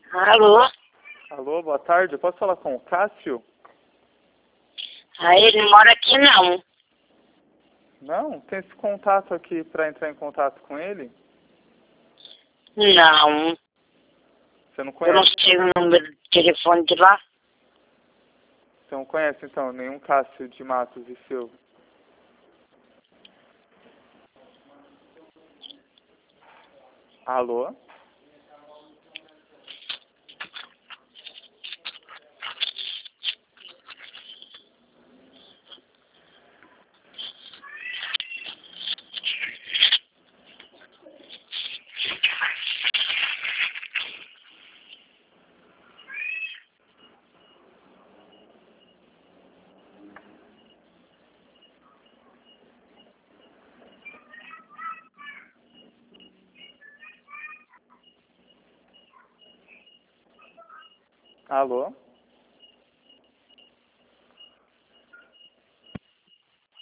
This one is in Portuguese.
Alô? Alô, boa tarde. Eu posso falar com o Cássio? Ele não mora aqui não. Não? Tem esse contato aqui para entrar em contato com ele? Não. Você não Eu não conhece? sei o número de telefone de lá. Você não conhece, então, nenhum Cássio de Matos e Silva? Alô? Alô?